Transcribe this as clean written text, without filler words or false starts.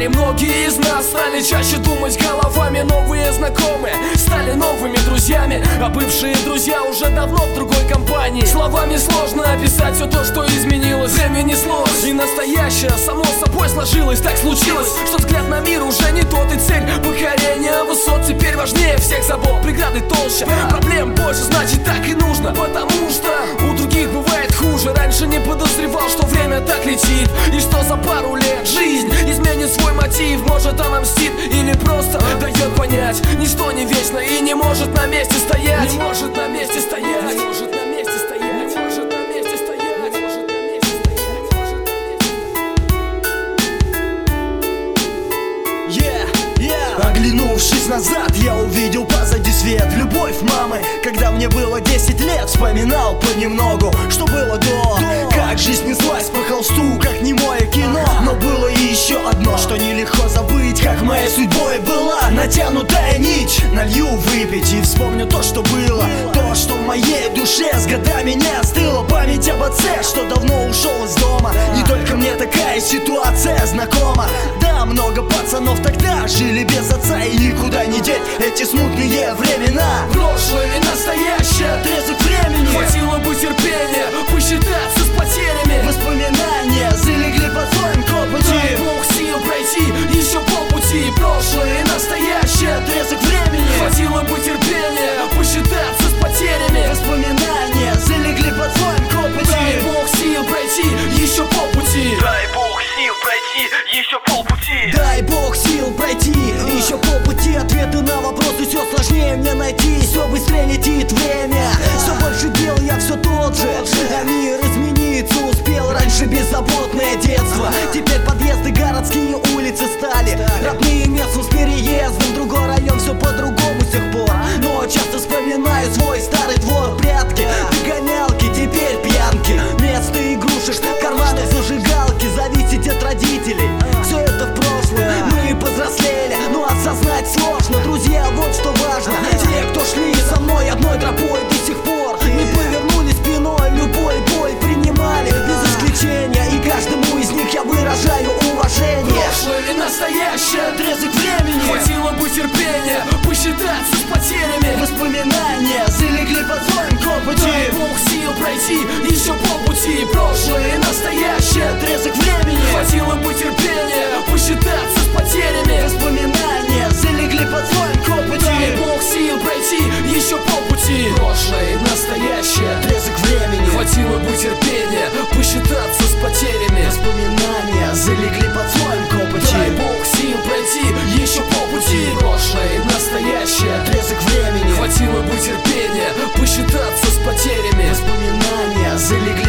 И многие из нас стали чаще думать головами. Новые знакомые стали новыми друзьями, а бывшие друзья уже давно в другой компании. Словами сложно описать все то, что изменилось. Время неслось, и настоящее само собой сложилось. Так случилось, что взгляд на мир уже не тот, и цель покорения высот теперь важнее всех забот. Преграды толще, проблем больше, значит так и нужно, потому что у других бывает хуже. Раньше не подозревал, что время так летит, и что за пару лет жизнь изменит свой мотив. Может, она мстит или просто дает понять: ничто не вечно и не может на месте стоять. Не может на месте стоять. Не может на месте стоять. Не может на месте стоять. Не может на месте стоять. Оглянувшись назад, я увидел позади свет. Любовь мамы, когда мне было 10 лет. Вспоминал понемногу, что было до. Как жизнь неслась по холсту, как немое кино. Но было и еще одно, что нелегко забыть. Как моей судьбой была натянутая нить. Налью выпить и вспомню то, что было. То, что в моей душе с годами не остыло. Память об отце, что давно ушел из дома. Не только мне такая ситуация знакома. Да, много пацанов тогда жили без отца, и никуда не деть эти смутные времена. Прошлое и настоящее, отрезок времени. Хватило бы терпения посчитаться с потерями. Воспоминания залегли под слоем копоти. Дай Бог сил пройти еще полпути. Прошлое и настоящее, отрезок времени. Хватило бы терпения посчитаться с потерями. Воспоминания залегли под слоем копоти. Дай Бог сил пройти еще полпути. Дай Бог сил пройти еще полпути. Дай Бог сил пройти еще полпути. Ответы на вопросы все сложнее мне найти. Все быстрее летит время. Все больше дел, я все тот же. А мир измениться успел. Раньше беззаботное детство, теперь подъезды городские улицы стали. Родные места с переездом, другой район, все по-другому с тех пор. Но часто вспоминаю свой старый двор. Прятки, догонялки, теперь пьянки. Вместо игрушек, карманы, зажигалки. Зависеть от родителей, все это в прошлом. Мы повзрослели, но осознать сложно. Друзья, вот что важно. Те, кто шли со мной одной тропой до сих пор, не повернули спиной, любой боль принимали без исключения. И каждому из них я выражаю уважение. Прошлое и настоящее, отрезок времени. Хватило бы терпения посчитаться с потерями. Воспоминания залегли под слоем копоти. Дай Бог сил пройти еще полпути. Прошлое и настоящее, отрезок времени. Хватило бы терпения посчитаться с потерями. Воспоминания залегли под слоем копоти. Дай Бог сил пройти еще полпути. Прошлое и настоящее, отрезок времени. Хватило бы терпения посчитаться с потерями. Воспоминания залегли под слоем копоти. Дай Бог сил пройти еще полпути. Прошлое и настоящее, отрезок времени. Хватило бы терпения посчитаться с потерями. Воспоминания залегли